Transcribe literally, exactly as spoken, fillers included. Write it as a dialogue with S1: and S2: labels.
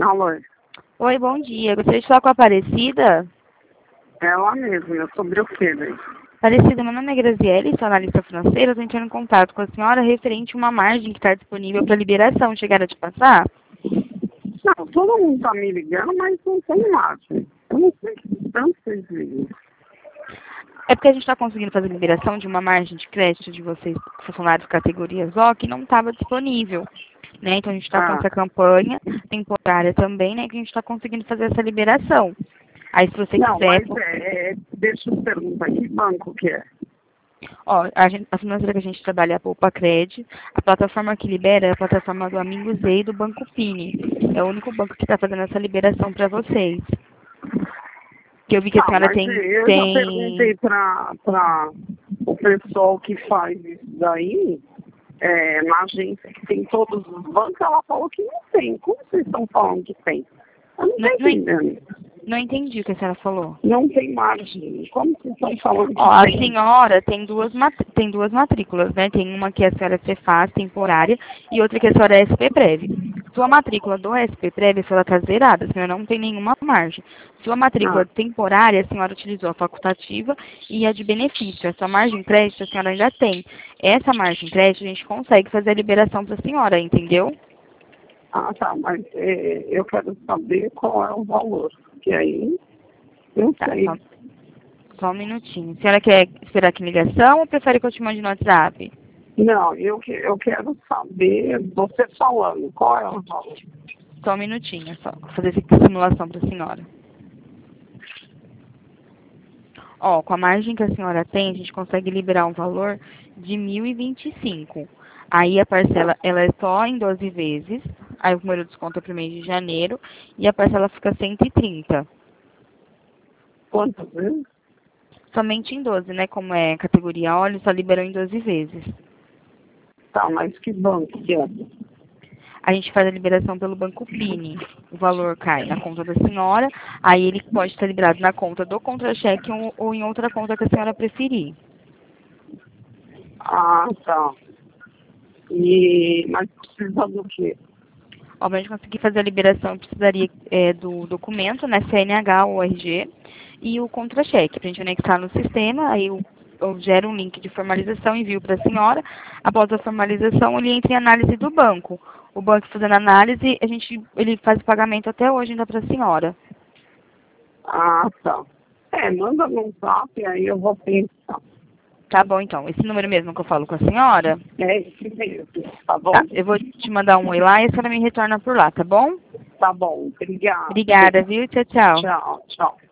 S1: fala?
S2: Oi, bom dia. Gostaria de falar com a Aparecida?
S1: É ela mesma, eu sobre o quê, né?
S2: Aparecida, meu nome é Graziele, sou analista financeira. Estou entrando em contato com a senhora referente a uma margem que está disponível para liberação. Chegaram a te passar?
S1: Não, todo mundo tá me ligando, mas não tem margem. Eu não sei que tanto vocês ligam.
S2: É porque a gente está conseguindo fazer liberação de uma margem de crédito de vocês, funcionários categorias O, que não estava disponível. Né? Então a gente está com
S1: Ah,
S2: essa campanha temporária também, né? Que a gente está conseguindo fazer essa liberação. Aí se você
S1: não,
S2: quiser.
S1: mas é, é, deixa eu perguntar, que banco que é?
S2: Ó, a, gente, a financeira que a gente trabalha é a Poupa Cred. A plataforma que libera é a plataforma do Amigos e do Banco Pini. É o único banco que está fazendo essa liberação para vocês. Que eu vi que a
S1: Ah,
S2: senhora
S1: mas
S2: tem,
S1: eu já
S2: tem...
S1: perguntei para o pessoal que faz isso daí, é, na agência que tem todos os bancos, ela falou que não tem. Como vocês estão falando que tem? Eu não
S2: Não,
S1: estou
S2: não,
S1: entendendo.
S2: não entendi o que a senhora falou.
S1: Não tem margem. Como vocês estão falando
S2: Ó,
S1: que
S2: a
S1: tem?
S2: senhora tem duas, matri- tem duas matrículas, né? Tem uma que a senhora é Cefaz, temporária, e outra que a senhora é S P Prev. Sua matrícula do S P Prev, a senhora está zerada, a senhora não tem nenhuma margem. Sua matrícula
S1: Ah,
S2: temporária, a senhora utilizou a facultativa e a de benefício. A sua margem crédito, a senhora ainda tem. Essa margem crédito, a gente consegue fazer a liberação para a senhora, entendeu?
S1: ah tá, mas é, eu quero saber qual é o valor. Porque aí eu
S2: Tá,
S1: sei.
S2: só, só um minutinho. A senhora quer esperar aqui em ligação ou prefere que eu te mande no WhatsApp?
S1: Não, eu, que- eu quero saber, você falando, qual é o valor?
S2: Só um minutinho, só. Vou fazer essa simulação para a senhora. Ó, com a margem que a senhora tem, a gente consegue liberar um valor de mil e vinte e cinco. Aí a parcela, ela é só em doze vezes. Aí o primeiro desconto é para o mês de janeiro. E a parcela fica cento e trinta.
S1: Quantas vezes?
S2: Somente em doze, né? Como é categoria óleo, só liberou em doze vezes.
S1: Tá, mas que banco que é?
S2: A gente faz a liberação pelo Banco Pini. O valor cai na conta da senhora. Aí ele pode ser liberado na conta do contra-cheque ou, ou em outra conta que a senhora preferir.
S1: Ah, tá. E, mas precisa do quê?
S2: Ó, pra gente conseguir fazer a liberação, eu precisaria é, do documento, né, C N H ou R G, e o contra-cheque, para a gente anexar no sistema, aí eu, eu gero um link de formalização, envio para a senhora. Após a formalização, ele entra em análise do banco. O banco fazendo análise, a gente, ele faz o pagamento até hoje ainda para a senhora.
S1: Ah, tá. É, manda no zap, aí eu vou pensar.
S2: Tá bom, então. Esse número mesmo que eu falo com a senhora,
S1: É esse mesmo, tá bom?
S2: tá, eu vou te mandar um oi lá e a senhora me retorna por lá, tá bom?
S1: Tá bom, obrigada.
S2: Obrigada, viu? Tchau, tchau.
S1: Tchau, tchau.